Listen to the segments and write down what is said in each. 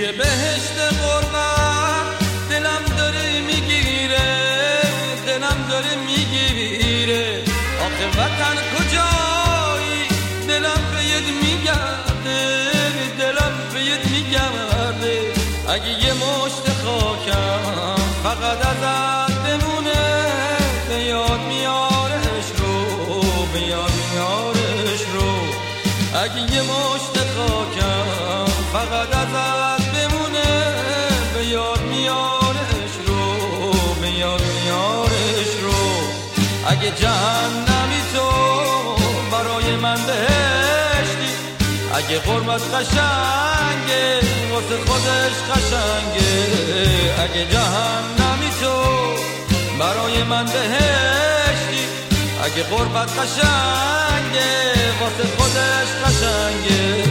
توی بهشت غربت دلم داره میگیره، دلم داره میگیره. آخه وطن کجایی؟ دلم بهت میگرده، دلم بهت میگرده. اگه یه مشت خاکم فقط ازت بمونه، به یاد میارش رو، به یاد میارش رو. اگه یه مشت خاکم فقط ازت بمونه، به یاد میارش رو، به یاد میارش رو. اگه جهنمی تو برای من بهشتی، اگه غربت قشنگه واسه خودش قشنگه. اگه جهنمی تو برای من بهشتی، اگه غربت قشنگه واسه خودش قشنگه.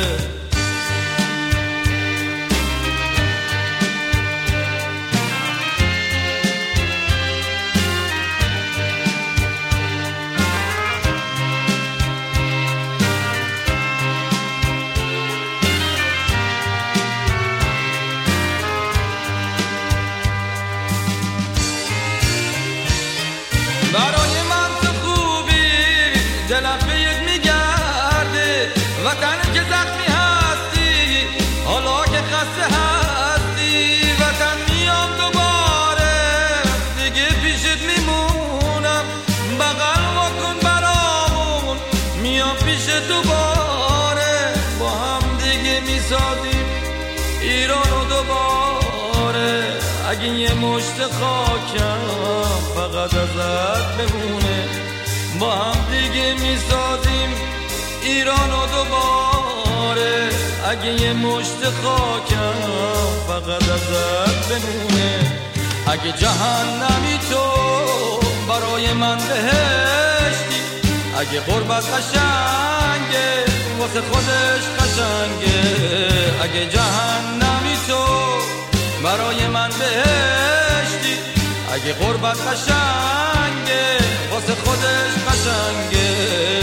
برای من تو خوبی، دلم بهت میگرده. وطن که زخمی هستی، حالا که خسته هستی. وطن میام دوباره، دیگه پیشت میمونم. بغل واکن برامون، میام پیشت دوباره. با هم دیگه میسازیم ایرانو دوباره. اگه یه مشت خاکم فقط ازت بمونه، با هم دیگه میسازیم ایرانو دوباره. اگه یه مشت خاکم فقط ازت بمونه. اگه جهنمی تو برای من بهشتی، اگه غربت قشنگه واسه خودش قشنگه. اگه جهنمی تو برای من بهشتی، اگه غربت قشنگه واسه خودش قشنگه.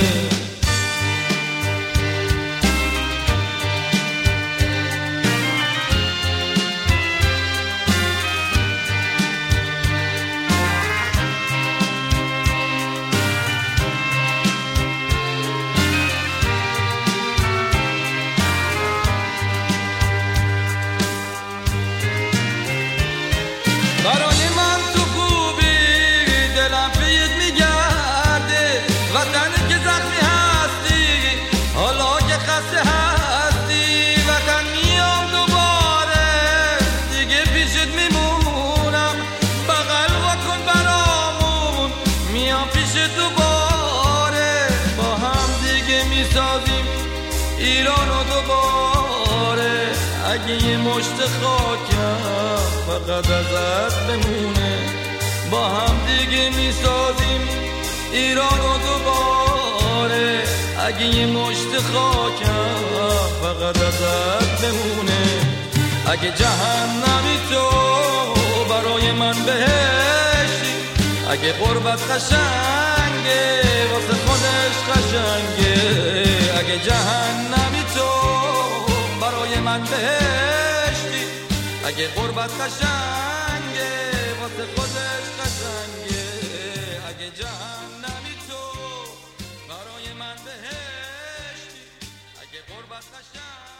برای من تو خوبی، دلم بهت میگرده. وطن که زخمی هستی، حالا که خسته هستی. وطن میام دوباره، دیگه پیشت میمونم. بغل واکن برامون، میام پیشت دوباره. با هم دیگه میسازیم ایرانو دوباره. اگه یه مشت خاکم فقط ازت بمونه، با هم دیگه میسازیم ایرانو دوباره. اگه یه مشت خاکم فقط ازت بمونه. اگه جهنمی تو برای من بهشتی، اگه غربت قشنگه واسه خودش قشنگه. اگه جهنمی تو برای من بهشتی، اگه غربت قشنگه واسه خودش قشنگه. اگه جهنمی تو برای من بهشتی، اگه غربت قشنگه